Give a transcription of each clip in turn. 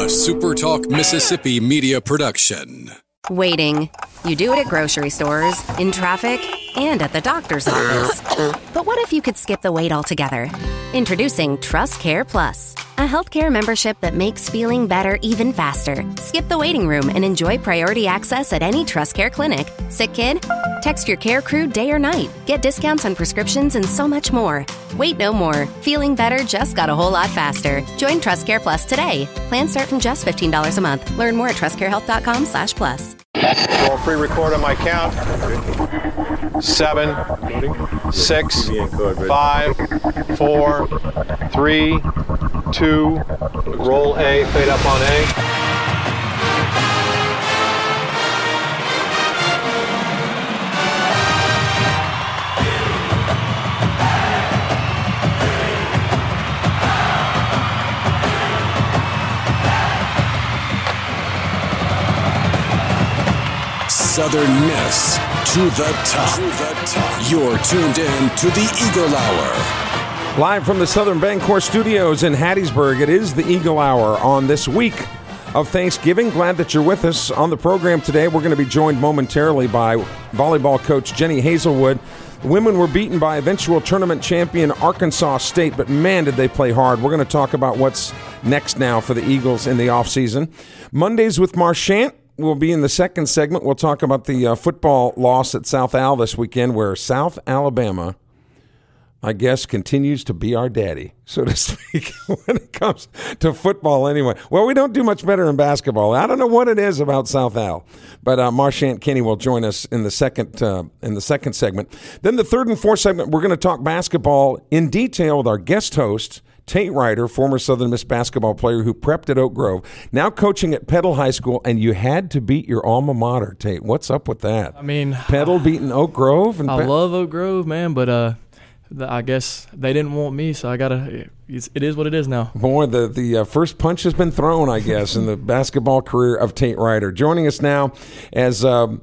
SuperTalk Mississippi media production. Waiting. You do it at grocery stores, in traffic, and at the doctor's office. But what if you could skip the wait altogether? Introducing TrustCare Plus, a healthcare membership that makes feeling better even faster. Skip the waiting room and enjoy priority access at any TrustCare clinic. Sick kid? Text your care crew day or night. Get discounts on prescriptions and so much more. Wait no more. Feeling better just got a whole lot faster. Join TrustCare Plus today. Plans start from just $15 a month. Learn more at trustcarehealth.com/plus. Roll pre-record on my count. 7, 6, 5, 4, 3, 2. Roll A, fade up on A. Southern Miss to the top. You're tuned in to the Eagle Hour. Live from the Southern Bancorp Studios in Hattiesburg, it is the Eagle Hour on this week of Thanksgiving. Glad that you're with us on the program today. We're going to be joined momentarily by volleyball coach Jenny Hazelwood. The women were beaten by eventual tournament champion Arkansas State, but man, did they play hard. We're going to talk about what's next now for the Eagles in the offseason. Mondays with Marchant. We'll be in the second segment. We'll talk about the football loss at South Al this weekend, where South Alabama, I guess, continues to be our daddy, so to speak, when it comes to football anyway. Well, we don't do much better in basketball. I don't know what it is about South Al, but Marchant Kinney will join us in the second segment. Then the third and fourth segment, we're going to talk basketball in detail with our guest host, Tate Ryder, former Southern Miss basketball player who prepped at Oak Grove, now coaching at Petal High School, and you had to beat your alma mater, Tate. What's up with that? I mean, Petal beating Oak Grove? I love Oak Grove, man, but I guess they didn't want me, so it is what it is now. Boy, the first punch has been thrown, I guess, in the basketball career of Tate Ryder. Joining us now as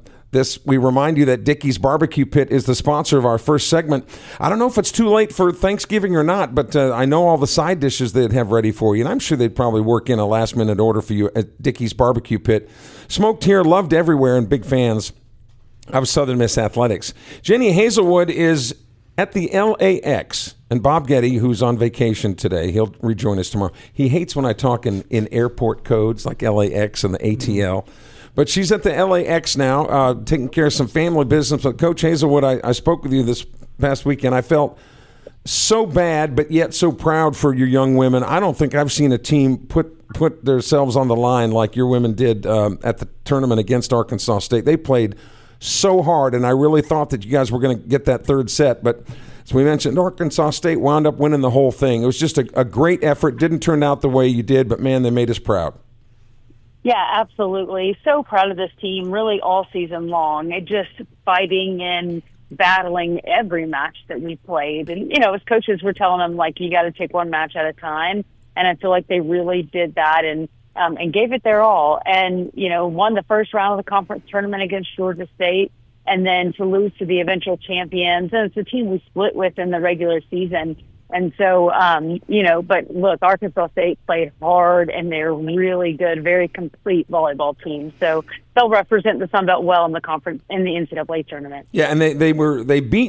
we remind you that Dickey's Barbecue Pit is the sponsor of our first segment. I don't know if it's too late for Thanksgiving or not, but I know all the side dishes they'd have ready for you, and I'm sure they'd probably work in a last-minute order for you at Dickey's Barbecue Pit. Smoked here, loved everywhere, and big fans of Southern Miss athletics. Jenny Hazelwood is at the LAX, and Bob Getty, who's on vacation today, he'll rejoin us tomorrow. He hates when I talk in airport codes like LAX and the ATL. But she's at the LAX now, taking care of some family business. But Coach Hazelwood, I spoke with you this past weekend. I felt so bad, but yet so proud for your young women. I don't think I've seen a team put themselves on the line like your women did at the tournament against Arkansas State. They played so hard, and I really thought that you guys were going to get that third set. But as we mentioned, Arkansas State wound up winning the whole thing. It was just a great effort. Didn't turn out the way you did, but, man, they made us proud. Yeah, absolutely. So proud of this team really all season long. It just fighting and battling every match that we played. And, as coaches, we're telling them, you got to take one match at a time. And I feel like they really did that and gave it their all. And, won the first round of the conference tournament against Georgia State, and then to lose to the eventual champions. And it's a team we split with in the regular season. And so, but look, Arkansas State played hard, and they're really good, very complete volleyball team. So they'll represent the Sun Belt well in the conference, in the NCAA tournament. Yeah, and they beat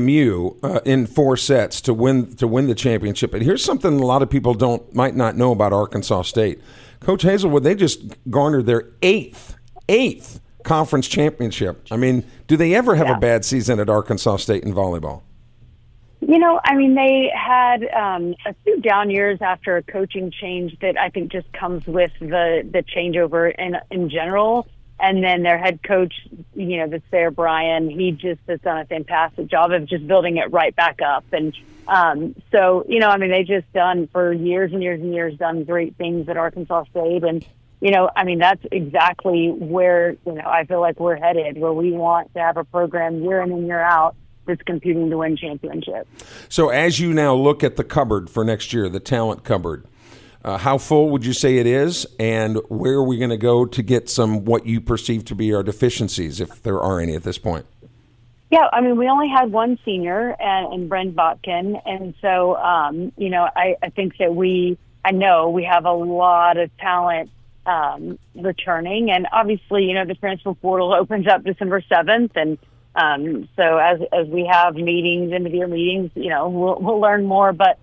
JMU in 4 sets to win the championship. But here's something a lot of people might not know about Arkansas State. Coach Hazelwood, they just garnered their eighth conference championship. I mean, do they ever have a bad season at Arkansas State in volleyball? They had a few down years after a coaching change that I think just comes with the changeover in general. And then their head coach, that's there, Brian, he just has done a fantastic job of just building it right back up. And they just done for years and years and years, done great things at Arkansas State. And, that's exactly where, I feel like we're headed, where we want to have a program year in and year out that's competing to win championships. So as you now look at the cupboard for next year, the talent cupboard, how full would you say it is, and where are we going to go to get some what you perceive to be our deficiencies, if there are any at this point? Yeah, we only had one senior in Brent Botkin, and so, I think that I know we have a lot of talent returning. And obviously, the transfer portal opens up December 7th. And so as we have meetings, end-of-year meetings, we'll learn more. But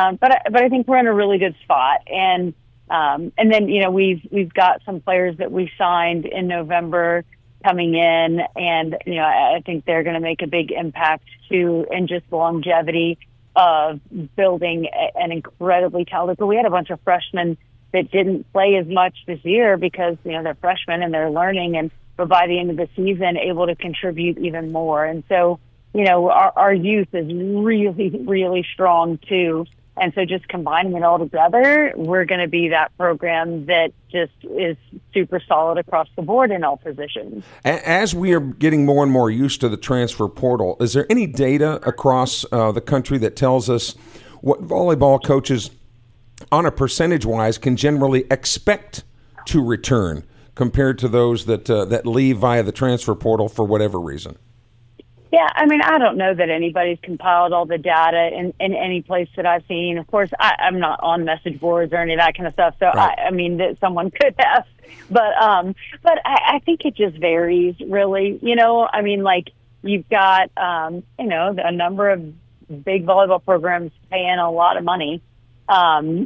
I think we're in a really good spot. And then, we've got some players that we signed in November coming in, and, I think they're going to make a big impact too, in just the longevity of building an incredibly talented. But we had a bunch of freshmen that didn't play as much this year because, they're freshmen and they're learning, but by the end of the season, able to contribute even more. And so, our youth is really, really strong too. And so just combining it all together, we're going to be that program that just is super solid across the board in all positions. As we are getting more and more used to the transfer portal, is there any data across the country that tells us what volleyball coaches, on a percentage-wise, can generally expect to return compared to those that leave via the transfer portal for whatever reason? Yeah, I don't know that anybody's compiled all the data in any place that I've seen. Of course, I'm not on message boards or any of that kind of stuff, so right. That someone could ask. But I think it just varies, really. You've got, a number of big volleyball programs paying a lot of money, and,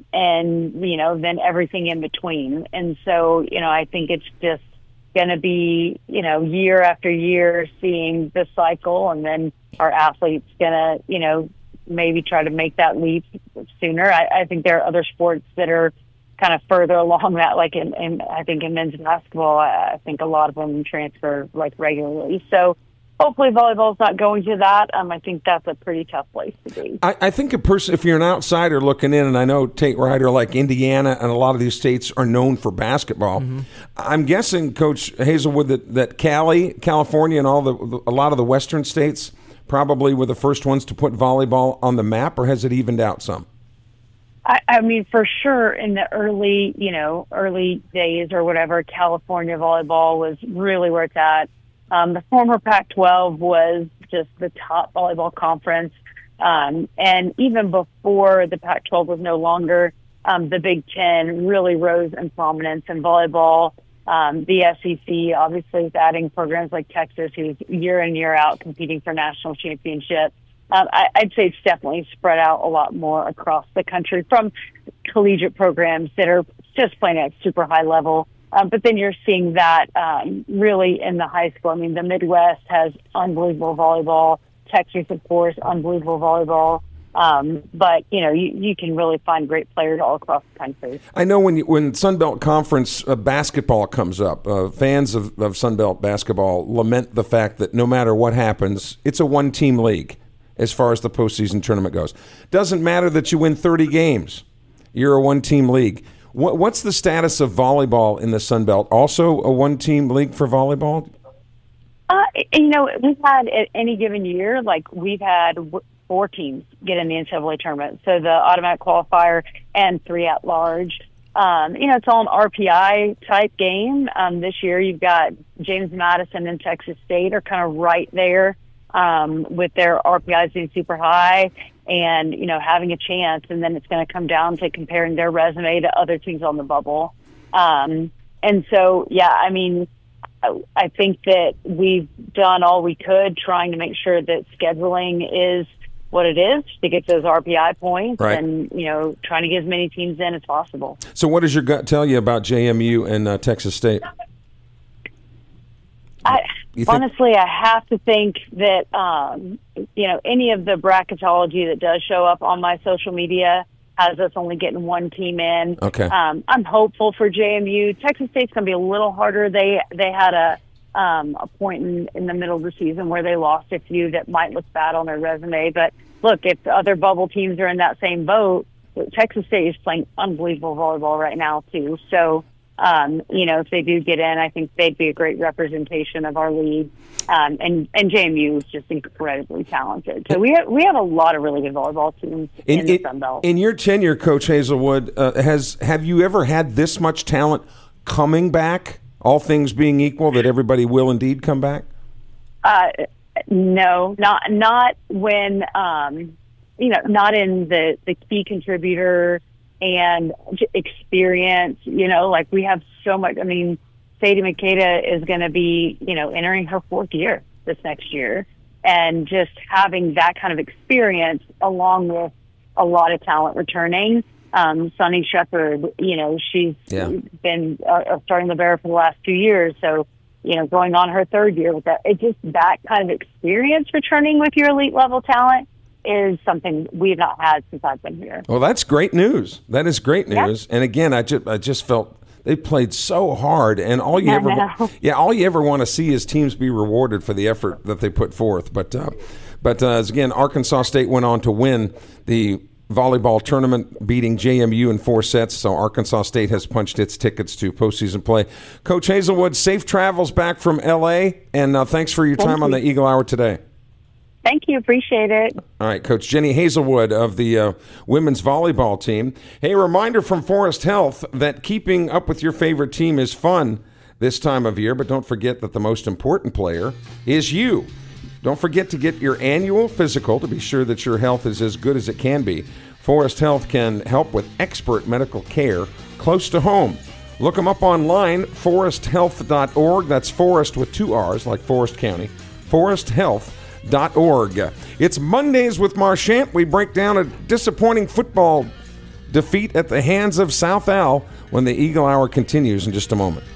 then everything in between. And so, I think it's just going to be, year after year seeing the cycle, and then our athletes going to, maybe try to make that leap sooner. I think there are other sports that are kind of further along that, like I think in men's basketball, I think a lot of them transfer like regularly. So hopefully volleyball's not going to that. I think that's a pretty tough place to be. I think if you're an outsider looking in, and I know Tate Ryder, like Indiana and a lot of these states are known for basketball. Mm-hmm. I'm guessing, Coach Hazelwood, that California, and a lot of the western states probably were the first ones to put volleyball on the map, or has it evened out some? For sure, in the early days or whatever, California volleyball was really where it's at. The former Pac-12 was just the top volleyball conference. And even before the Pac-12 was no longer, the Big Ten really rose in prominence in volleyball. The SEC obviously is adding programs like Texas, who's year in, year out competing for national championships. I'd say it's definitely spread out a lot more across the country from collegiate programs that are just playing at super high level. But then you're seeing that really in the high school. The Midwest has unbelievable volleyball. Texas, of course, unbelievable volleyball. But, you can really find great players all across the country. I know when Sun Belt Conference basketball comes up, fans of Sun Belt basketball lament the fact that no matter what happens, it's a one-team league as far as the postseason tournament goes. Doesn't matter that you win 30 games. You're a one-team league. What's the status of volleyball in the Sun Belt? Also a one-team league for volleyball? We've had at any given year, we've had 4 teams get in the NCAA tournament. So the automatic qualifier and 3 at large. It's all an RPI type game. This year you've got James Madison and Texas State are kind of right there with their RPIs being super high. And, having a chance, and then it's going to come down to comparing their resume to other teams on the bubble. And so, I think that we've done all we could trying to make sure that scheduling is what it is to get those RPI points, right, and, trying to get as many teams in as possible. So what does your gut tell you about JMU and Texas State? Honestly, I have to think that, any of the bracketology that does show up on my social media has us only getting one team in. Okay. I'm hopeful for JMU. Texas State's going to be a little harder. They had a point in the middle of the season where they lost a few that might look bad on their resume. But look, if the other bubble teams are in that same boat, Texas State is playing unbelievable volleyball right now too. So, if they do get in, I think they'd be a great representation of our league. And JMU is just incredibly talented. So we have a lot of really good volleyball teams in the Sun Belt. In your tenure, Coach Hazelwood, have you ever had this much talent coming back, all things being equal, that everybody will indeed come back? No, not when, not in the key contributor and experience, we have so much. I mean, Sadie Makeda is going to be, entering her 4th year this next year. And just having that kind of experience along with a lot of talent returning. Sonny Shepard, she's been a starting libero for the last 2 years. So, going on her 3rd year with that, that kind of experience returning with your elite level talent is something we've not had since I've been here. Well, that's great news. That is great news. Yeah. And again, I just felt they played so hard, and all you ever want to see is teams be rewarded for the effort that they put forth. But again, Arkansas State went on to win the volleyball tournament, beating JMU in 4 sets. So Arkansas State has punched its tickets to postseason play. Coach Hazelwood, safe travels back from L.A., and thanks for your time on the Eagle Hour today. Thank you. Appreciate it. All right, Coach Jenny Hazelwood of the women's volleyball team. Hey, reminder from Forest Health that keeping up with your favorite team is fun this time of year, but don't forget that the most important player is you. Don't forget to get your annual physical to be sure that your health is as good as it can be. Forest Health can help with expert medical care close to home. Look them up online, foresthealth.org. That's Forest with 2 R's, like Forest County. foresthealth.org. It's Mondays with Marchant. We break down a disappointing football defeat at the hands of South Al when the Eagle Hour continues in just a moment.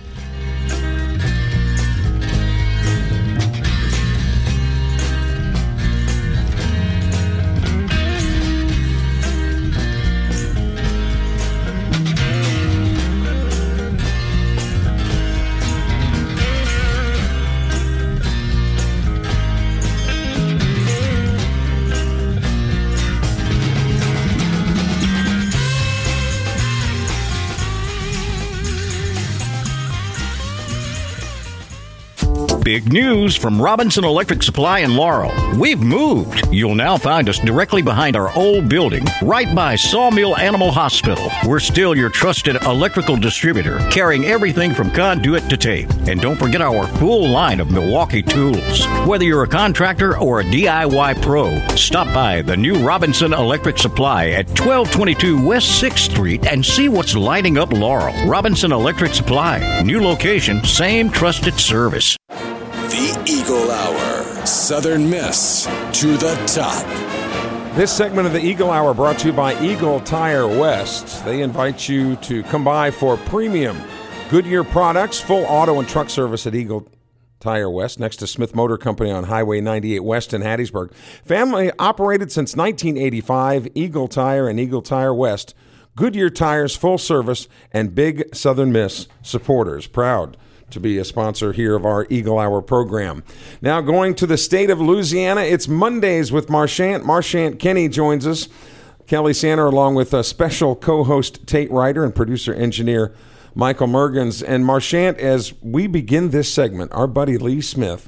Big news from Robinson Electric Supply in Laurel. We've moved. You'll now find us directly behind our old building, right by Sawmill Animal Hospital. We're still your trusted electrical distributor, carrying everything from conduit to tape. And don't forget our full line of Milwaukee tools. Whether you're a contractor or a DIY pro, stop by the new Robinson Electric Supply at 1222 West 6th Street and see what's lighting up Laurel. Robinson Electric Supply. New location, same trusted service. The Eagle Hour. Southern Miss to the top. This segment of the Eagle Hour brought to you by Eagle Tire West. They invite you to come by for premium Goodyear products, full auto and truck service at Eagle Tire West, next to Smith Motor Company on Highway 98 West in Hattiesburg. Family operated since 1985, Eagle Tire and Eagle Tire West. Goodyear Tires, full service, and big Southern Miss supporters. Proud to be a sponsor here of our Eagle Hour program. Now going to the state of Louisiana, it's Mondays with Marchant. Marchant Kenny joins us. Kelly Sanner along with special co-host Tate Ryder and producer-engineer Michael Mergens. And Marchant, as we begin this segment, our buddy Lee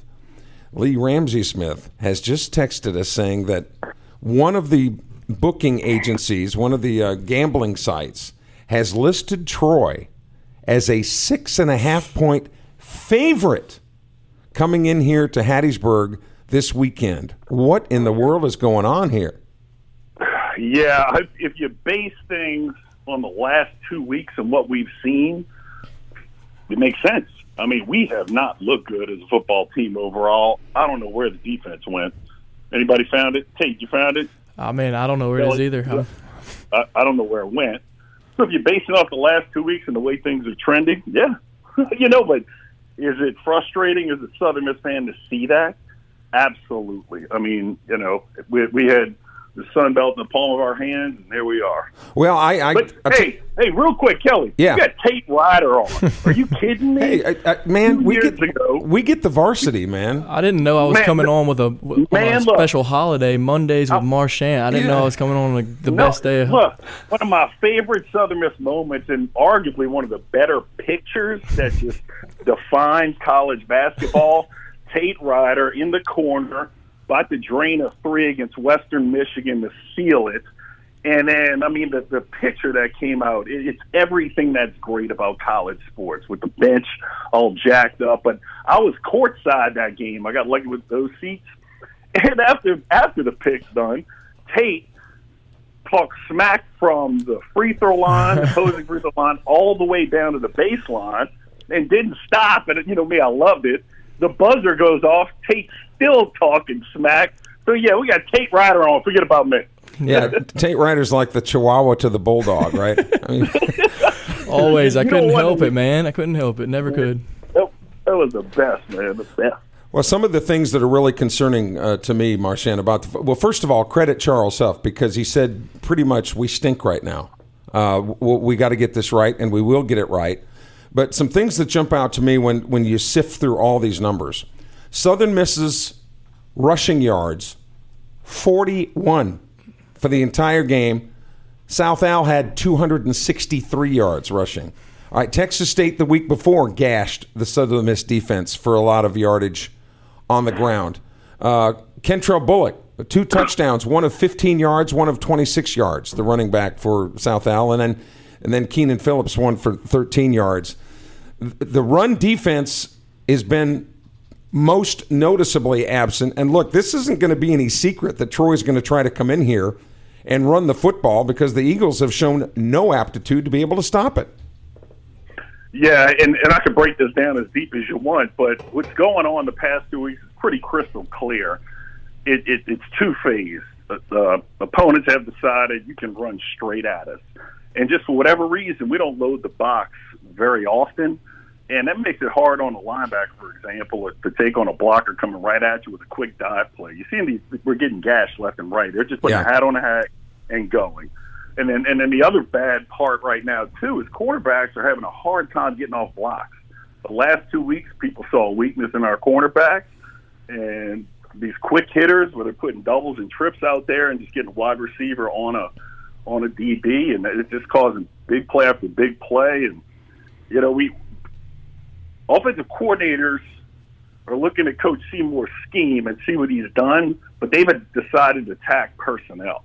Ramsey Smith, has just texted us saying that one of the booking agencies, one of the gambling sites, has listed Troy as a 6.5-point favorite coming in here to Hattiesburg this weekend. What in the world is going on here? Yeah, if you base things on the last 2 weeks and what we've seen, it makes sense. I mean, we have not looked good as a football team overall. I don't know where the defense went. Anybody found it? Tate, you found it? I mean, I don't know where it is either. I don't know where it went. So if you're basing off the last 2 weeks and the way things are trending, yeah. But is it frustrating as a Southern Miss fan to see that? Absolutely. I mean, we had the Sun Belt in the palm of our hands, and there we are. Well, hey, real quick, Kelly. Yeah. You got Tate Ryder on. Are you kidding me? Hey, man, we get the varsity, man. I didn't know I was coming on with a special holiday, Mondays with Marchant. I didn't know I was coming on the best day. Look, one of my favorite Southern Miss moments, and arguably one of the better pictures that just defines college basketball, Tate Ryder in the corner, about to drain a 3 against Western Michigan to seal it. And then, I mean, the picture that came out, it's everything that's great about college sports, with the bench all jacked up. But I was courtside that game. I got lucky with those seats. And after the pick's done, Tate talk smack from the free throw line, the opposing free throw line, all the way down to the baseline, and didn't stop. And you know me, I loved it. The buzzer goes off. Tate's still talking smack. So yeah, we got Tate Ryder on. Forget about me. Yeah, Tate Ryder's like the Chihuahua to the Bulldog, right? I mean, always. I couldn't help it, man. I couldn't help it. Never could. That was the best, man. The best. Well, some of the things that are really concerning to me, Marchand, about well, first of all, credit Charles Huff, because he said pretty much we stink right now. We got to get this right, and we will get it right. But some things that jump out to me when you sift through all these numbers. Southern Miss's rushing yards, 41 for the entire game. South Al had 263 yards rushing. All right, Texas State the week before gashed the Southern Miss defense for a lot of yardage on the ground. Kentrell Bullock, 2 touchdowns, one of 15 yards, one of 26 yards, the running back for South Al, and then Keenan Phillips, one for 13 yards. The run defense has been most noticeably absent. And look, this isn't going to be any secret that Troy's going to try to come in here and run the football because the Eagles have shown no aptitude to be able to stop it. Yeah, and I could break this down as deep as you want, but what's going on the past 2 weeks is pretty crystal clear. It's two-phase. Opponents have decided you can run straight at us. And just for whatever reason, we don't load the box very often, and that makes it hard on a linebacker, for example, to take on a blocker coming right at you with a quick dive play. You see, we're getting gashed left and right. They're just putting a hat on a hat and going. And then the other bad part right now, too, is quarterbacks are having a hard time getting off blocks. The last 2 weeks, people saw a weakness in our cornerbacks, and these quick hitters where they're putting doubles and trips out there and just getting a wide receiver on a DB, and it's just causing big play after big play. And, you know, offensive coordinators are looking at Coach Seymour's scheme and see what he's done, but they've decided to attack personnel.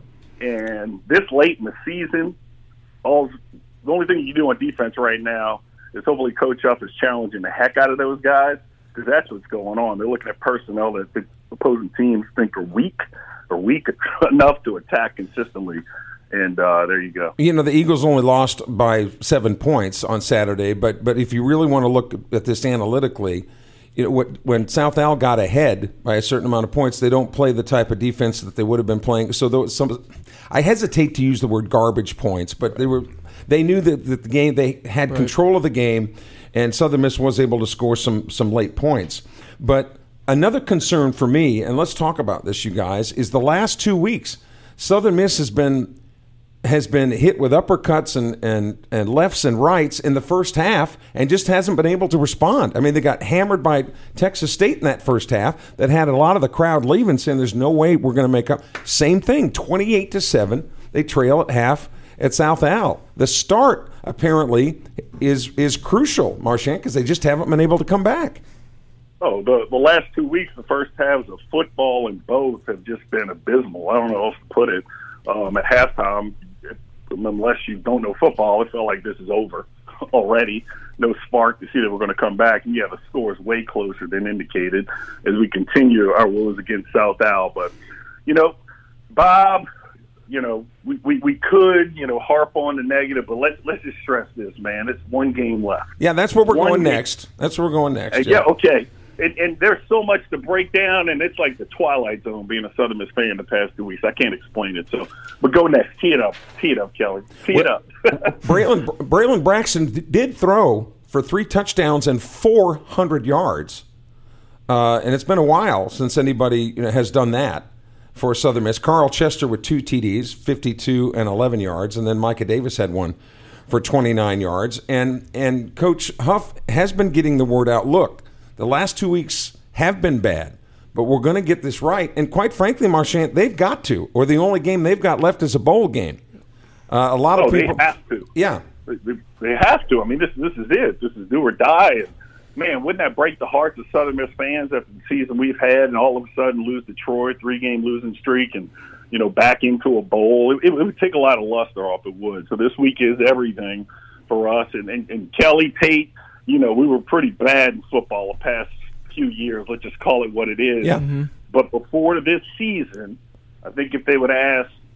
And this late in the season, the only thing you do on defense right now is hopefully Coach Huff is challenging the heck out of those guys, because that's what's going on. They're looking at personnel that the opposing teams think are weak enough to attack consistently. And there you go. You know, the Eagles only lost by 7 points on Saturday, but if you really want to look at this analytically, you know, when South Al got ahead by a certain amount of points, they don't play the type of defense that they would have been playing. So I hesitate to use the word garbage points, but they knew that the game, they had control of the game, and Southern Miss was able to score some late points. But another concern for me, and let's talk about this, you guys, is the last 2 weeks, Southern Miss has been hit with uppercuts and lefts and rights in the first half and just hasn't been able to respond. I mean, they got hammered by Texas State in that first half that had a lot of the crowd leaving, saying there's no way we're going to make up. Same thing, 28-7. They trail at half at South Al. The start, apparently, is crucial, Marchand, because they just haven't been able to come back. Oh, the last 2 weeks, the first halves of football and both have just been abysmal. I don't know how else to put it. At halftime, unless you don't know football, it felt like this is over already. No spark to see that we're going to come back. And yeah, the score is way closer than indicated as we continue our woes against South Al. But, you know, Bob, you know, we could, you know, harp on the negative, but let's just stress this, man. It's one game left. Yeah, that's where we're going next. That's where we're going next. Yeah, okay. And there's so much to break down, and it's like the Twilight Zone being a Southern Miss fan the past 2 weeks. I can't explain it. So, but go next. Tee it up, Kelly. Tee it up. Braylon Braxton did throw for 3 touchdowns and 400 yards. And it's been a while since anybody has done that for Southern Miss. Carl Chester with 2 TDs, 52 and 11 yards, and then Micah Davis had one for 29 yards. And Coach Huff has been getting the word out. Look, the last 2 weeks have been bad, but we're going to get this right. And quite frankly, Marchand, they've got to, or the only game they've got left is a bowl game. A lot of people. They have to. Yeah. They have to. I mean, this is it. This is do or die. And, man, wouldn't that break the hearts of Southern Miss fans after the season we've had and all of a sudden lose to Troy, 3-game losing streak, and, you know, back into a bowl? It would take a lot of luster off. It would. So this week is everything for us. And Kelly, Tate, you know, we were pretty bad in football the past few years. Let's just call it what it is. Yeah. Mm-hmm. But before this season, I think if they would ask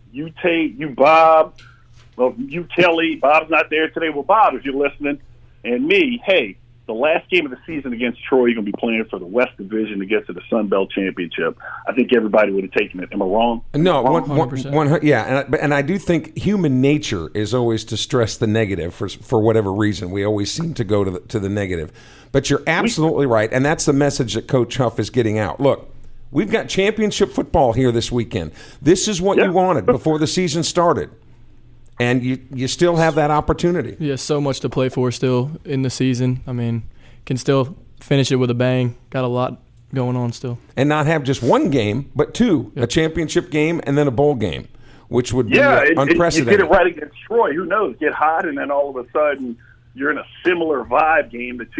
you Tate, you Bob, well, you Kelly. Bob's not there today. Well, Bob, if you're listening, and me, hey, the last game of the season against Troy, you're going to be playing for the West Division to get to the Sun Belt Championship. I think everybody would have taken it. Am I wrong? No, 100%. Yeah, and I do think human nature is always to stress the negative for whatever reason. We always seem to go to the negative. But you're absolutely right, and that's the message that Coach Huff is getting out. Look, we've got championship football here this weekend. This is what you wanted before the season started. And you still have that opportunity. Yeah, so much to play for still in the season. I mean, can still finish it with a bang. Got a lot going on still. And not have just one game, but two, a championship game and then a bowl game, which would be unprecedented. You get it right against Troy. Who knows? Get hot, and then all of a sudden you're in a similar vibe game to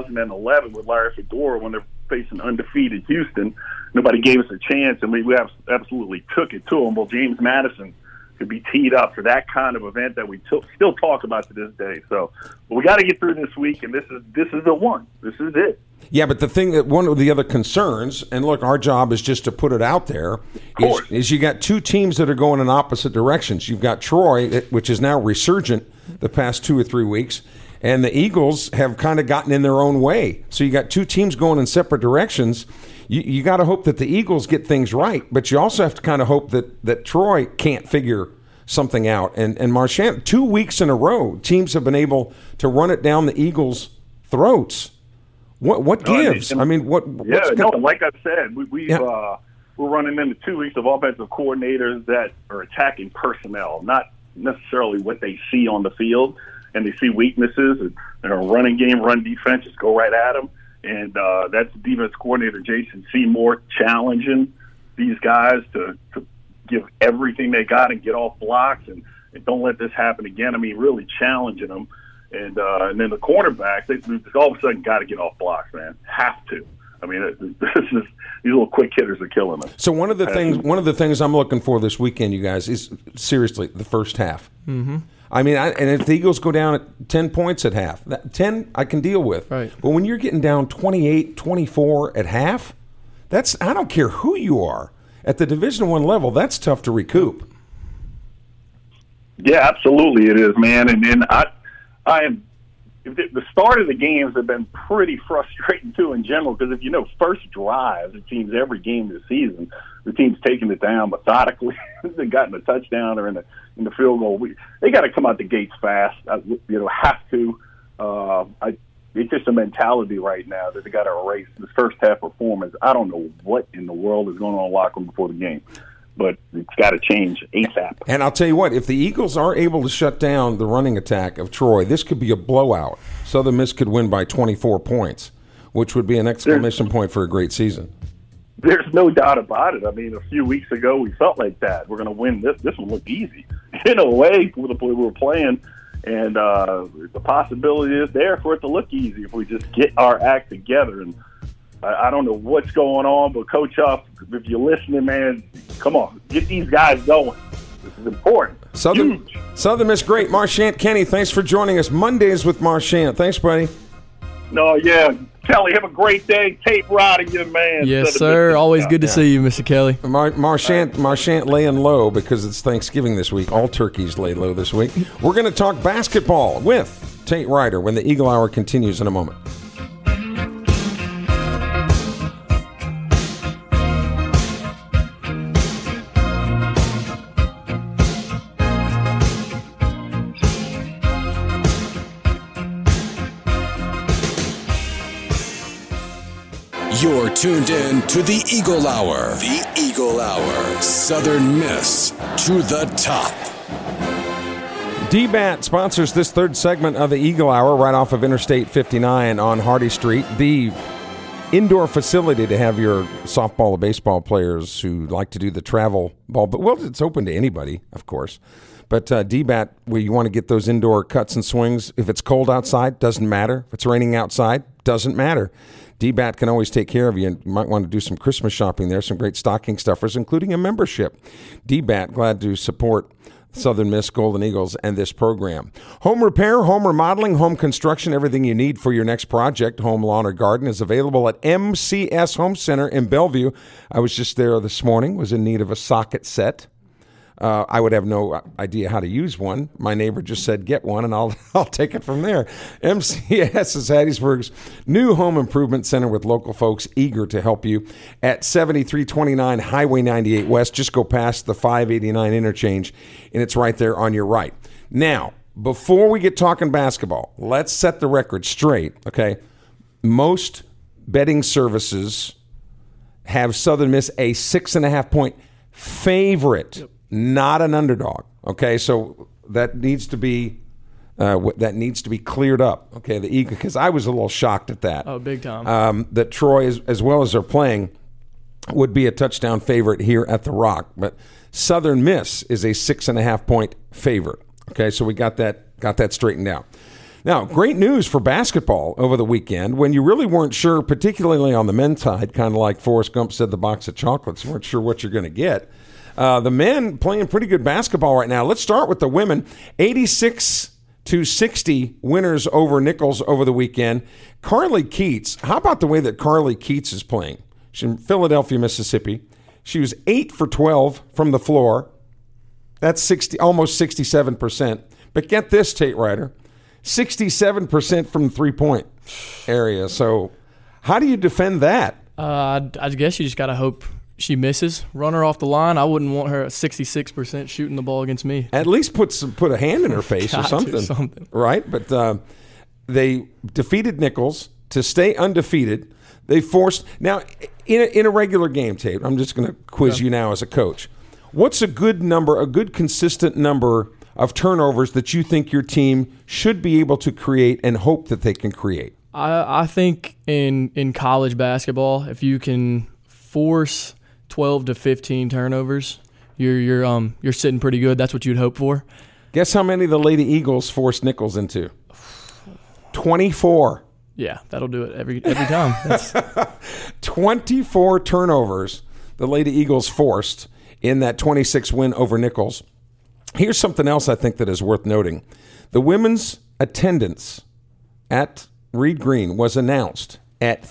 2011 with Larry Fedora when they're facing undefeated Houston. Nobody gave us a chance, and we absolutely took it to them. Well, James Madison could be teed up for that kind of event that we still talk about to this day. So we got to get through this week, and this is the one. This is it. Yeah, but the thing that one of the other concerns, and look, our job is just to put it out there, is you got two teams that are going in opposite directions. You've got Troy, which is now resurgent the past 2 or 3 weeks, and the Eagles have kind of gotten in their own way. So you got two teams going in separate directions. You got to hope that the Eagles get things right, but you also have to kind of hope that Troy can't figure something out. And Marchand, 2 weeks in a row, teams have been able to run it down the Eagles' throats. What gives? I mean, what? Like I said, we're running into 2 weeks of offensive coordinators that are attacking personnel, not necessarily what they see on the field, and they see weaknesses and a running game, run defense, just go right at them. And that's defense coordinator Jason Seymour challenging these guys to give everything they got and get off blocks and don't let this happen again. I mean, really challenging them. And then the cornerbacks, they all of a sudden got to get off blocks, man. Have to. I mean, these little quick hitters are killing us. So one of the things I'm looking for this weekend, you guys, is seriously the first half. Mm-hmm. I mean, and if the Eagles go down at 10 points at half, 10 I can deal with. Right. But when you're getting down 28, 24 at half, I don't care who you are. At the Division I level, that's tough to recoup. Yeah, absolutely it is, man. And I am – the start of the games have been pretty frustrating, too, in general, because if you know first drives, it seems every game this season, the team's taking it down methodically. They've gotten a touchdown or in the field goal. They got to come out the gates fast. Have to. It's just a mentality right now that they got to erase this first half performance. I don't know what in the world is going on in the locker room before the game, but it's got to change ASAP. And I'll tell you what, if the Eagles are able to shut down the running attack of Troy, this could be a blowout. Southern Miss could win by 24 points, which would be an exclamation point for a great season. There's no doubt about it. I mean, a few weeks ago we felt like that. We're going to win this. This one looked easy in a way with the way we were playing. And the possibility is there for it to look easy if we just get our act together. And I don't know what's going on, but Coach Huff, if you're listening, man, come on, get these guys going. This is important. Southern Miss great. Marchand Kenny, thanks for joining us. Mondays with Marchand. Thanks, buddy. No, yeah. Kelly, have a great day. Tate riding you, man. Yes, sir. Always good to see you, Mr. Kelly. Marchand laying low because it's Thanksgiving this week. All turkeys lay low this week. We're going to talk basketball with Tate Ryder when the Eagle Hour continues in a moment. You're tuned in to the Eagle Hour. The Eagle Hour. Southern Miss to the top. DBAT sponsors this third segment of the Eagle Hour right off of Interstate 59 on Hardy Street. The indoor facility to have your softball or baseball players who like to do the travel ball. But, well, it's open to anybody, of course. But DBAT, where you want to get those indoor cuts and swings, if it's cold outside, doesn't matter. If it's raining outside, doesn't matter. DBAT can always take care of you. You might want to do some Christmas shopping there, some great stocking stuffers, including a membership. DBAT, glad to support Southern Miss, Golden Eagles, and this program. Home repair, home remodeling, home construction, everything you need for your next project, home, lawn, or garden is available at MCS Home Center in Bellevue. I was just there this morning, was in need of a socket set. I would have no idea how to use one. My neighbor just said, get one, and I'll take it from there. MCS is Hattiesburg's new home improvement center with local folks eager to help you at 7329 Highway 98 West. Just go past the 589 interchange, and it's right there on your right. Now, before we get talking basketball, let's set the record straight, okay? Most betting services have Southern Miss a 6.5-point favorite. Yep. Not an underdog. Okay, so that needs to be cleared up. Okay, the Eagle, because I was a little shocked at that. Oh, big time. That Troy, as well as they're playing, would be a touchdown favorite here at the Rock, but Southern Miss is a 6.5-point favorite. Okay, so we got that straightened out. Now, great news for basketball over the weekend when you really weren't sure, particularly on the men's side, kind of like Forrest Gump said, the box of chocolates, weren't sure what you're going to get. The men playing pretty good basketball right now. Let's start with the women. 86-60 winners over Nichols over the weekend. Carly Keats, how about the way that Carly Keats is playing? She's in Philadelphia, Mississippi. She was 8 for 12 from the floor. That's almost 67%. But get this, Tate Ryder, 67% from the three-point area. So how do you defend that? I guess you just got to hope she misses. Run her off the line. I wouldn't want her at 66% shooting the ball against me. At least put a hand in her face or something. Right? But they defeated Nichols to stay undefeated. They forced – now, in a regular game, Tate, I'm just going to quiz you now as a coach. What's a good consistent number of turnovers that you think your team should be able to create and hope that they can create? I think in college basketball, if you can force 12 to 15 turnovers, you're sitting pretty good. That's what you'd hope for. Guess how many the Lady Eagles forced Nichols into? 24. Yeah, that'll do it every time. 24 turnovers the Lady Eagles forced in that 26 win over Nichols. Here's something else I think that is worth noting. The women's attendance at Reed Green was announced at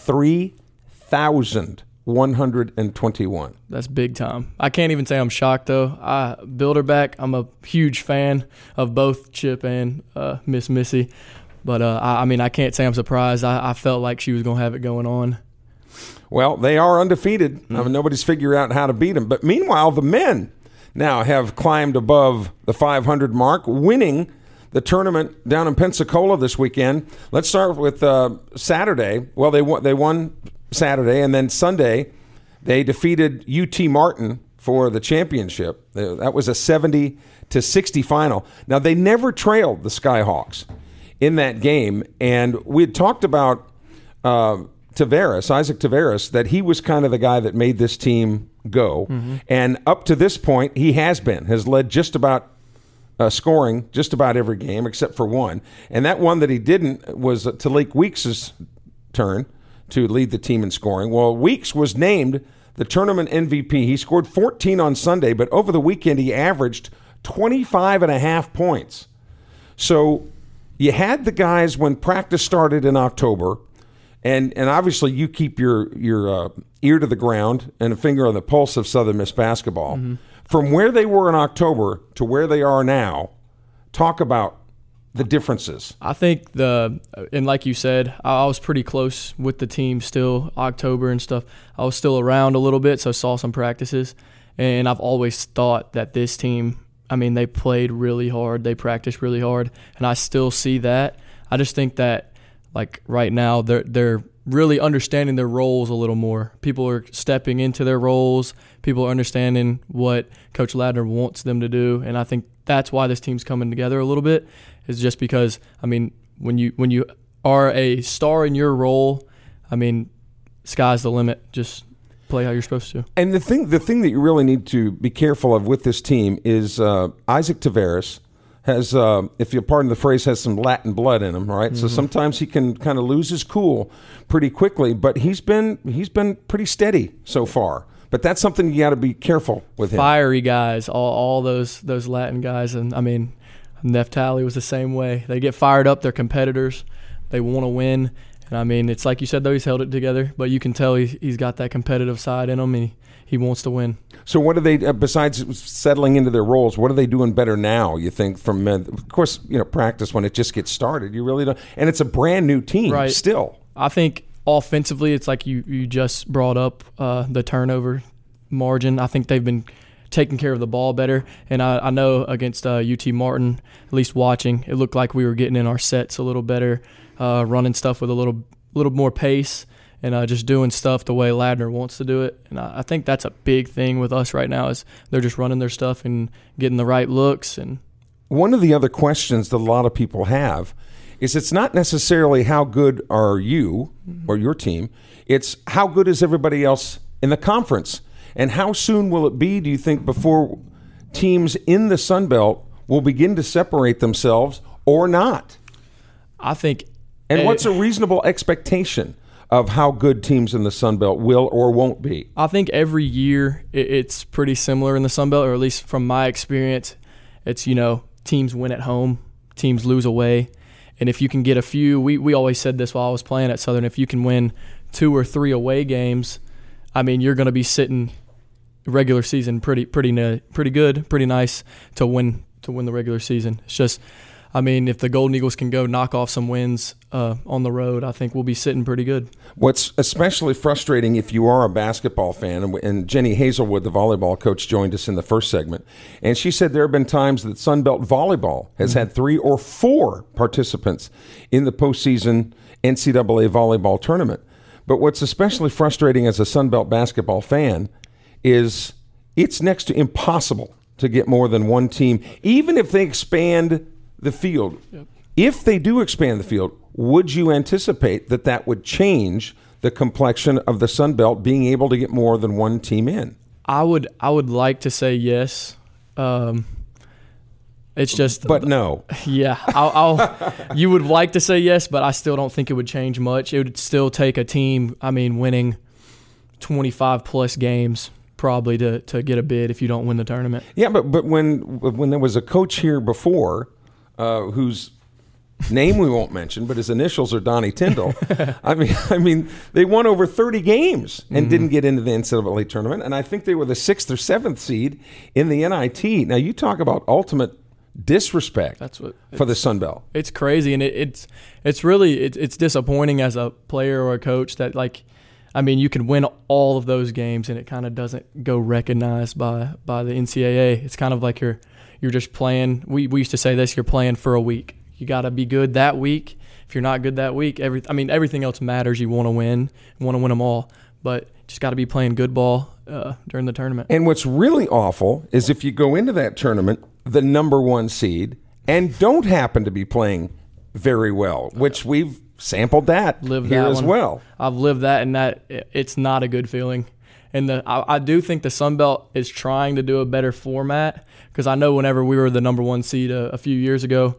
3,121. That's big time. I can't even say I'm shocked, though. Bilderback, I'm a huge fan of both Chip and Miss Missy. But, I can't say I'm surprised. I felt like she was going to have it going on. Well, they are undefeated. Mm-hmm. I mean, nobody's figured out how to beat them. But meanwhile, the men now have climbed above the 500 mark, winning the tournament down in Pensacola this weekend. Let's start with Saturday. Well, they won Saturday, and then Sunday they defeated UT Martin for the championship. That was a 70-60 final. Now, they never trailed the Skyhawks in that game, and we had talked about Isaac Taveras, that he was kind of the guy that made this team go. Mm-hmm. And up to this point, he has led just about scoring just about every game except for one. And that one that he didn't was Talik Weeks' turn to lead the team in scoring. Well, Weeks was named the tournament MVP. He scored 14 on Sunday, but over the weekend he averaged 25.5 points. So you had the guys when practice started in October, and obviously you keep your ear to the ground and a finger on the pulse of Southern Miss basketball. Mm-hmm. From where they were in October to where they are now, talk about the differences. I think and like you said, I was pretty close with the team still, October and stuff. I was still around a little bit, so saw some practices. And I've always thought that this team, they played really hard. They practiced really hard, and I still see that. I just think that, like, right now they're really understanding their roles a little more. People are stepping into their roles. People are understanding what Coach Ladner wants them to do, and I think that's why this team's coming together a little bit. Is just because when you are a star in your role, sky's the limit. Just play how you're supposed to. And the thing that you really need to be careful of with this team is Isaac Taveras has, if you pardon the phrase, has some Latin blood in him, right? Mm-hmm. So sometimes he can kind of lose his cool pretty quickly, but he's been pretty steady so far. But that's something you got to be careful with him. Fiery guys, all those Latin guys, and Neftali was the same way. They get fired up. They're competitors. They want to win, And I mean, it's like you said, though, he's held it together, but you can tell he's got that competitive side in him, and he wants to win. So what are they, besides settling into their roles, what are they doing better now, you think, from, of course, practice when it just gets started? You really don't. And it's a brand new team still. I think offensively, it's like you just brought up the turnover margin. I think they've been taking care of the ball better. And I know against UT Martin, at least watching, it looked like we were getting in our sets a little better, running stuff with a little more pace, and just doing stuff the way Ladner wants to do it. And I think that's a big thing with us right now is they're just running their stuff and getting the right looks. And one of the other questions that a lot of people have is it's not necessarily how good are you or your team, it's how good is everybody else in the conference. And how soon will it be, do you think, before teams in the Sun Belt will begin to separate themselves or not? I think. And what's a reasonable expectation of how good teams in the Sun Belt will or won't be? I think every year it's pretty similar in the Sun Belt, or at least from my experience, it's, teams win at home, teams lose away. And if you can get a few, we always said this while I was playing at Southern, if you can win 2 or 3 away games, I mean, you're going to be sitting regular season pretty good, pretty nice to win the regular season. It's just, I mean, if the Golden Eagles can go knock off some wins on the road, I think we'll be sitting pretty good. What's especially frustrating if you are a basketball fan, and Jenny Hazelwood, the volleyball coach, joined us in the first segment, and she said there have been times that Sun Belt Volleyball has had 3 or 4 participants in the postseason NCAA volleyball tournament. But what's especially frustrating as a Sun Belt basketball fan is it's next to impossible to get more than one team, even if they expand the field. Yep. If they do expand the field, would you anticipate that would change the complexion of the Sun Belt being able to get more than one team in? I would like to say yes. It's just, but no. Yeah, you would like to say yes, but I still don't think it would change much. It would still take a team, winning 25 plus games probably to get a bid if you don't win the tournament. Yeah, but when there was a coach here before, whose name we won't mention, but his initials are Donnie Tyndall. I mean, they won over 30 games and didn't get into the NCAA tournament, and I think they were the 6th or 7th seed in the NIT. Now, you talk about ultimate disrespect for the Sun Belt. It's crazy, and it's really disappointing as a player or a coach that, you can win all of those games and it kind of doesn't go recognized by the NCAA. It's kind of like you're just playing. We used to say this: you're playing for a week. You got to be good that week. If you're not good that week, everything else matters. You want to win. You want to win them all, but just got to be playing good ball during the tournament. And what's really awful is if you go into that tournament the number 1 seed and don't happen to be playing very well, which we've sampled that here as well. I've lived that, and that it's not a good feeling. And I do think the Sun Belt is trying to do a better format, because I know whenever we were the number 1 seed a few years ago,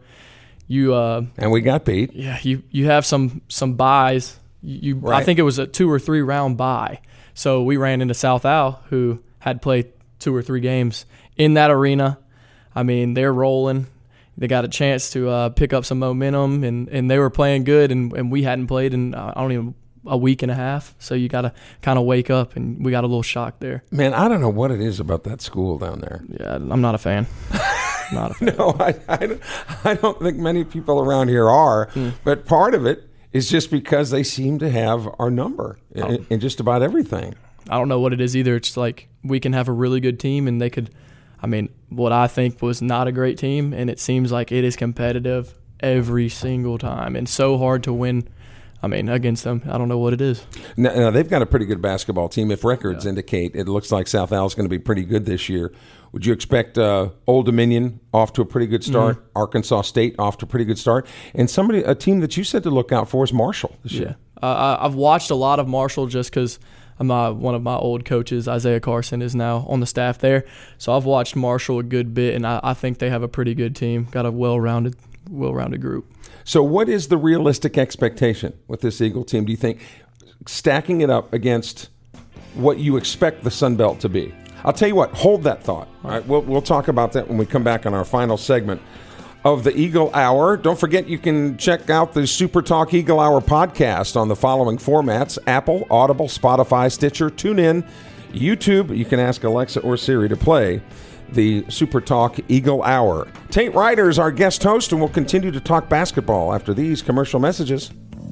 and we got beat. Yeah, you have some buys. Right. I think it was a 2 or 3 round bye. So we ran into South Al, who had played 2 or 3 games in that arena. They're rolling. They got a chance to pick up some momentum, and they were playing good, and we hadn't played in a week and a half. So you got to kind of wake up, and we got a little shock there. Man, I don't know what it is about that school down there. Yeah, I'm not a fan. Not a fan. No, I don't think many people around here are, but part of it is just because they seem to have our number in just about everything. I don't know what it is either. It's like we can have a really good team, and they could – what I think was not a great team, and it seems like it is competitive every single time and so hard to win against them. I don't know what it is. Now they've got a pretty good basketball team. If records indicate, it looks like South Al is going to be pretty good this year. Would you expect Old Dominion off to a pretty good start, Arkansas State off to a pretty good start, and a team that you said to look out for is Marshall this year? I've watched a lot of Marshall just because one of my old coaches, Isaiah Carson, is now on the staff there. So I've watched Marshall a good bit, and I think they have a pretty good team, got a well-rounded group. So what is the realistic expectation with this Eagle team, do you think, stacking it up against what you expect the Sun Belt to be? I'll tell you what, hold that thought. All right, we'll talk about that when we come back on our final segment. of the Eagle Hour. Don't forget you can check out the Super Talk Eagle Hour podcast on the following formats: Apple, Audible, Spotify, Stitcher, TuneIn, YouTube. You can ask Alexa or Siri to play the Super Talk Eagle Hour. Tate Ryder is our guest host, and we'll continue to talk basketball after these commercial messages.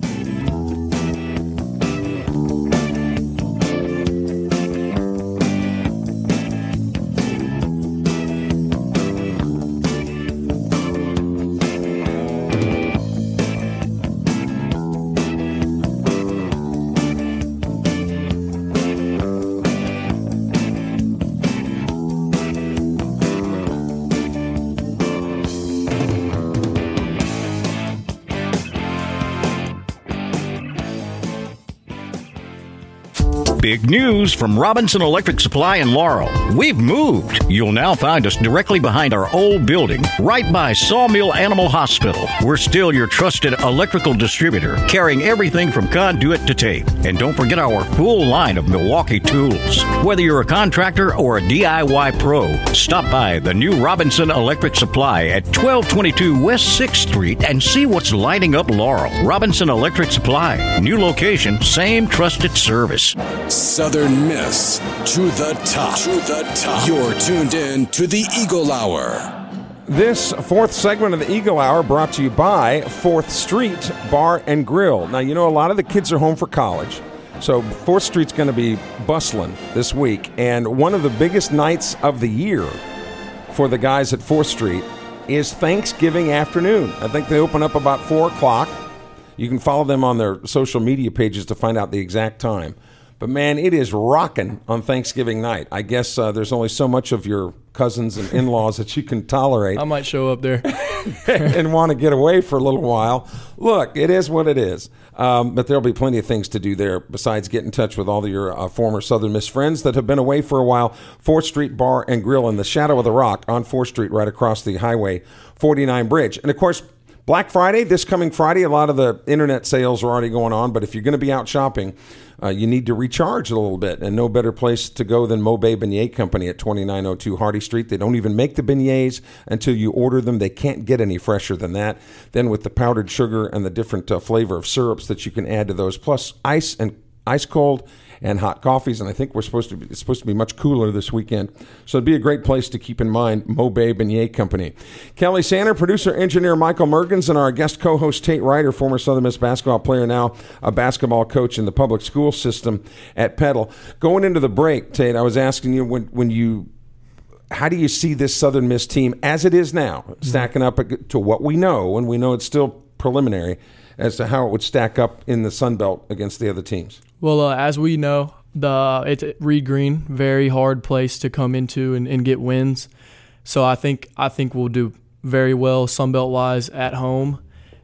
Big news from Robinson Electric Supply in Laurel. We've moved. You'll now find us directly behind our old building, right by Sawmill Animal Hospital. We're still your trusted electrical distributor, carrying everything from conduit to tape. And don't forget our full line of Milwaukee tools. Whether you're a contractor or a DIY pro, stop by the new Robinson Electric Supply at 1222 West 6th Street and see what's lighting up Laurel. Robinson Electric Supply. New location, same trusted service. Southern Miss to the top. To the top. You're tuned in to the Eagle Hour. This fourth segment of the Eagle Hour brought to you by 4th Street Bar and Grill. Now, you know, a lot of the kids are home for college, so 4th Street's going to be bustling this week. And one of the biggest nights of the year for the guys at 4th Street is Thanksgiving afternoon. I think they open up about 4 o'clock. You can follow them on their social media pages to find out the exact time. But, man, it is rocking on Thanksgiving night. I guess there's only so much of your cousins and in-laws that you can tolerate. I might show up there. And want to get away for a little while. Look, it is what it is. But there'll be plenty of things to do there besides get in touch with all of your former Southern Miss friends that have been away for a while. 4th Street Bar and Grill in the shadow of the rock on 4th Street right across the Highway 49 bridge. And, of course, Black Friday, this coming Friday, a lot of the internet sales are already going on. But if you're going to be out shopping, you need to recharge a little bit, and no better place to go than Mobay Beignet Company at 2902 Hardy Street. They don't even make the beignets until you order them. They can't get any fresher than that. Then with the powdered sugar and the different flavor of syrups that you can add to those, plus ice and ice cold and hot coffees, and I think it's supposed to be much cooler this weekend. So it'd be a great place to keep in mind, Mobay Beignet Company. Kelly Sander, producer, engineer Michael Mergens, and our guest co-host Tate Ryder, former Southern Miss basketball player, now a basketball coach in the public school system at Petal. Going into the break, Tate, I was asking you how do you see this Southern Miss team as it is now, stacking up to what we know, and we know it's still preliminary, as to how it would stack up in the Sun Belt against the other teams? Well, as we know, it's Reed Green, very hard place to come into and get wins. So I think we'll do very well Sun Belt wise at home,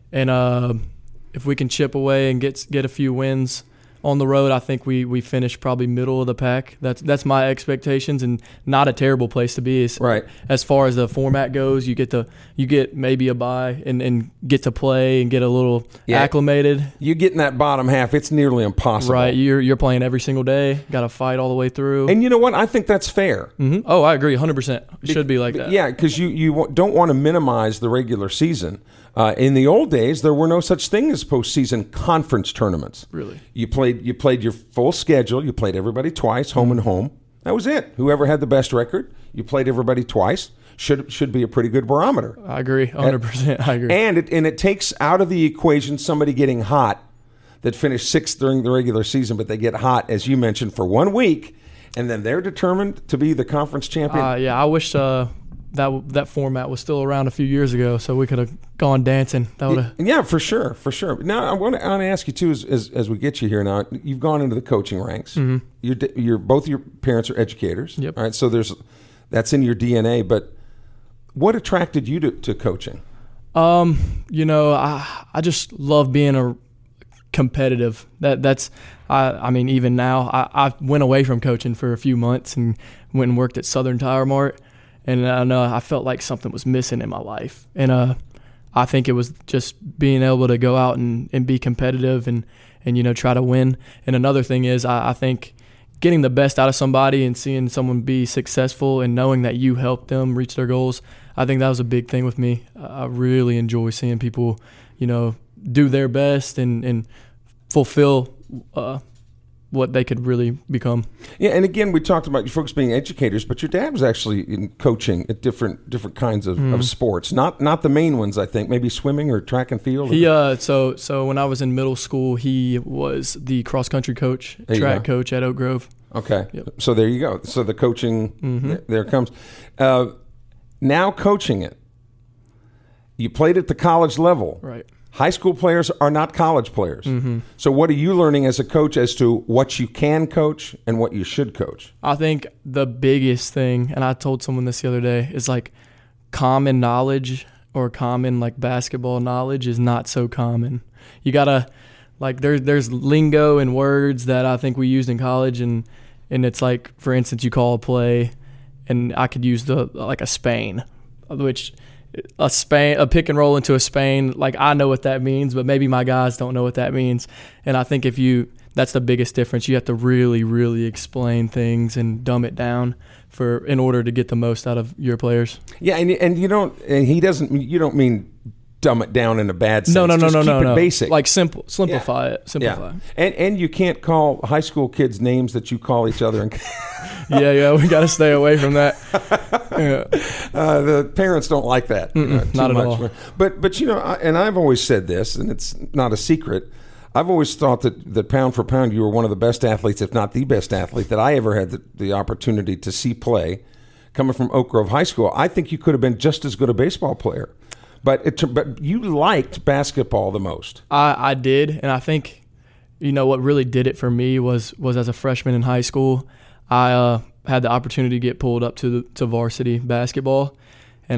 and if we can chip away and get a few wins on the road, I think we finish probably middle of the pack. That's my expectations, and not a terrible place to be. Right. As far as the format goes, you get maybe a bye and get to play and get a little acclimated. You get in that bottom half, it's nearly impossible. Right. You're playing every single day. Got to fight all the way through. And you know what? I think that's fair. Mm-hmm. Oh, I agree 100%. It should be like that. Yeah, because you don't want to minimize the regular season. In the old days, there were no such thing as postseason conference tournaments. Really? You played your full schedule. You played everybody twice, home and home. That was it. Whoever had the best record, you played everybody twice. Should be a pretty good barometer. I agree, 100%. I agree. And it takes out of the equation somebody getting hot that finished sixth during the regular season, but they get hot, as you mentioned, for 1 week, and then they're determined to be the conference champion. Yeah, I wish that format was still around a few years ago, so we could have gone dancing. That would have. Yeah, for sure. Now, I want to ask you too, as we get you here. Now, you've gone into the coaching ranks. Mm-hmm. You're both your parents are educators. Yep. All right, so that's in your DNA. But what attracted you to coaching? I just love being competitive. I mean, even now, I went away from coaching for a few months and went and worked at Southern Tire Mart. And I felt like something was missing in my life. And I think it was just being able to go out and be competitive and try to win. And another thing is I think getting the best out of somebody and seeing someone be successful and knowing that you helped them reach their goals, I think that was a big thing with me. I really enjoy seeing people, do their best and fulfill what they could really become. Yeah, and again, we talked about you folks being educators, but your dad was actually in coaching at different kinds of sports. Not the main ones, I think. Maybe swimming or track and field. So when I was in middle school, he was the cross country coach, track coach at Oak Grove. Okay, yep. So there you go. So the coaching, there it comes. Now coaching it, you played at the college level. Right. High school players are not college players. So what are you learning as a coach as to what you can coach and what you should coach? I think the biggest thing, and I told someone this the other day, is like common knowledge or common like basketball knowledge is not so common. You gotta there's lingo and words that I think we used in college, and it's like, for instance, you call a play, and I could use a Spain, which a pick and roll into a Spain, like I know what that means, but maybe my guys don't know what that means. And I think that's the biggest difference. You have to really, really explain things and dumb it down in order to get the most out of your players. Yeah, and you don't mean dumb it down in a bad sense. No. Keep it basic. Like simplify it. Simplify. Yeah. And you can't call high school kids names that you call each other. Yeah, we got to stay away from that. Yeah. The parents don't like that. Not at all. But and I've always said this, and it's not a secret. I've always thought that pound for pound, you were one of the best athletes, if not the best athlete that I ever had the opportunity to see play. Coming from Oak Grove High School, I think you could have been just as good a baseball player. But you liked basketball the most. I did, and I think what really did it for me was as a freshman in high school, I had the opportunity to get pulled up to varsity basketball, and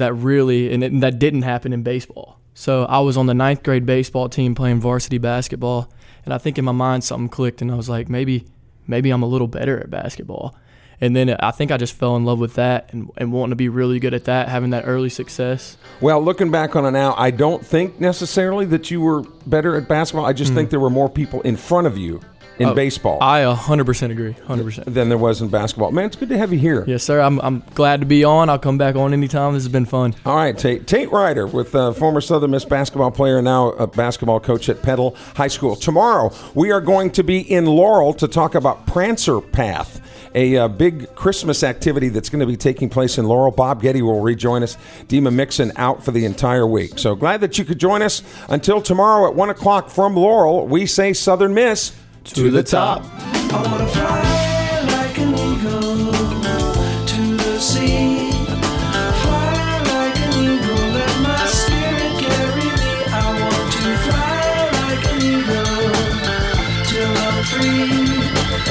that didn't happen in baseball. So I was on the 9th grade baseball team playing varsity basketball, and I think in my mind something clicked, and I was like, maybe I'm a little better at basketball. And then I think I just fell in love with that and wanting to be really good at that, having that early success. Well, looking back on it now, I don't think necessarily that you were better at basketball. I just think there were more people in front of you in baseball. I 100% agree, 100%. Than there was in basketball. Man, it's good to have you here. Yes, sir. I'm glad to be on. I'll come back on anytime. This has been fun. All right, Tate Ryder, with former Southern Miss basketball player, now a basketball coach at Petal High School. Tomorrow, we are going to be in Laurel to talk about Prancer Path, a big Christmas activity that's going to be taking place in Laurel. Bob Getty will rejoin us. Dima Mixon out for the entire week. So glad that you could join us. Until tomorrow at 1 o'clock from Laurel, we say Southern Miss to the top. I want to fly like an eagle to the sea. Fly like an eagle, let my spirit carry me. I want to fly like an eagle till I'm free.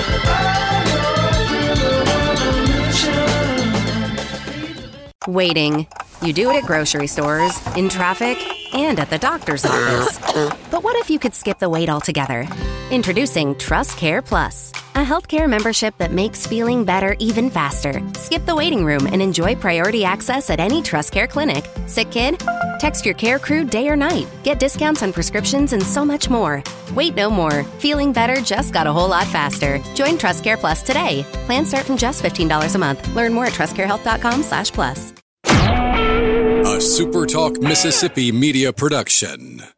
Waiting. You do it at grocery stores, in traffic, and at the doctor's office. But what if you could skip the wait altogether? Introducing TrustCare Plus, a healthcare membership that makes feeling better even faster. Skip the waiting room and enjoy priority access at any TrustCare clinic. Sick kid? Text your care crew day or night. Get discounts on prescriptions and so much more. Wait no more. Feeling better just got a whole lot faster. Join TrustCare Plus today. Plans start from just $15 a month. Learn more at trustcarehealth.com/plus. A SuperTalk Mississippi media production.